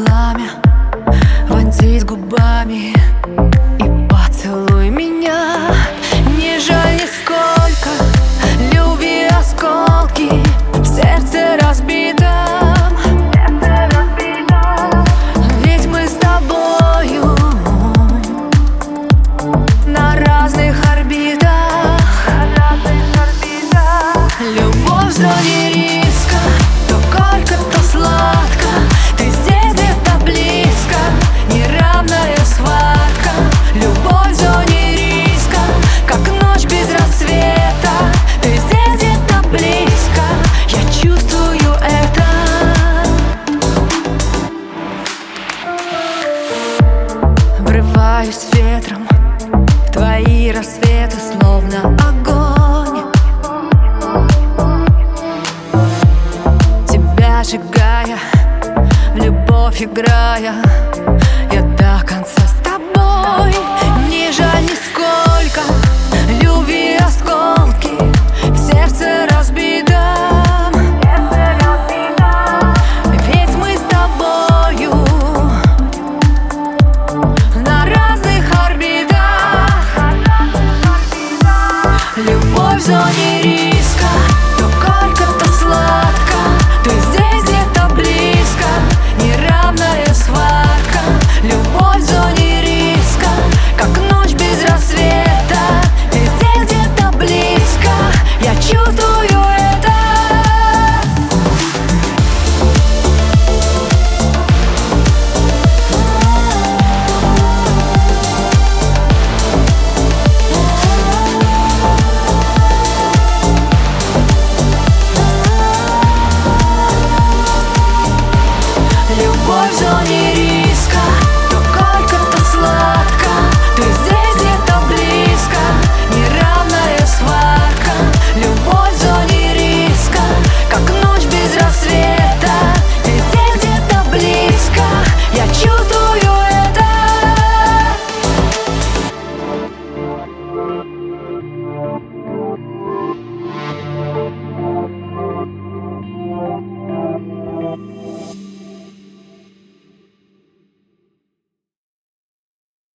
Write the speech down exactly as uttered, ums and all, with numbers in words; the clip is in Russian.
пламя, вонзись губами и поцелуй меня. Не жаль нисколько любви осколки в сердце разбитом, ведь мы с тобою на разных орбитах. Любовь в зоне риска, то горько, то сладко. Ты здесь где-то близко, неравная схватка. Любовь в зоне риска, как ночь без рассвета. Ты здесь где-то близко, я чувствую это. Врываюсь ветром в твои рассветы, словно огонь, тебя сжигая, в любовь играя, я до конца с тобой. Не жаль нисколько любви осколки в сердце